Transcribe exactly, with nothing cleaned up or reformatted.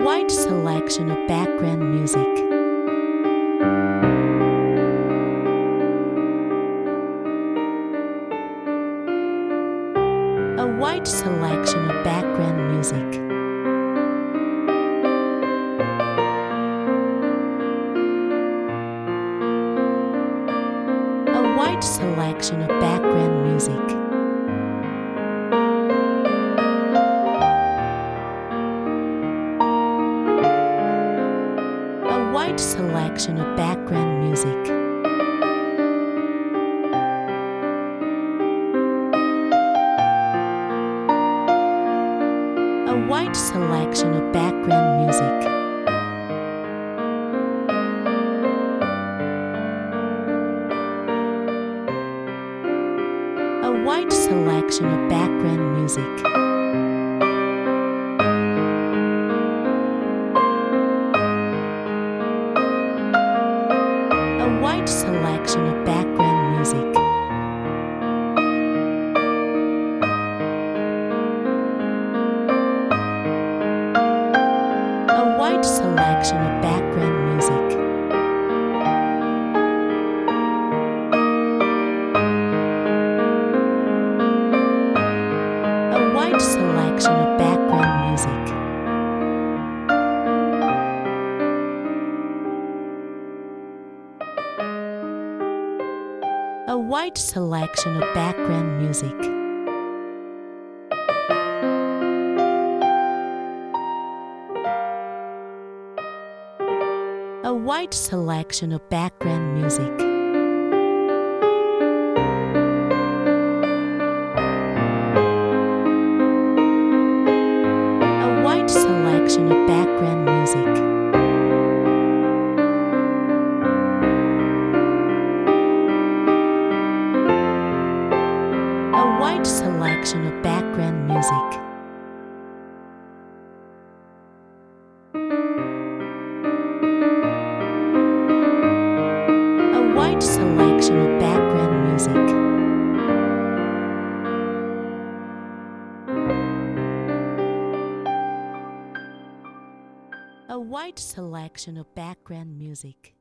wide selection of background music. A wide selection of background music. A wide selection of background music. A wide selection of background music. A wide selection of background music. A wide selection of background music. A wide selection of background music. A wide selection of background music. A wide selection of background music. A wide selection of background music. A wide selection of background music. A wide selection of background music. A wide selection of background music. A wide selection of background music. A wide selection of background music.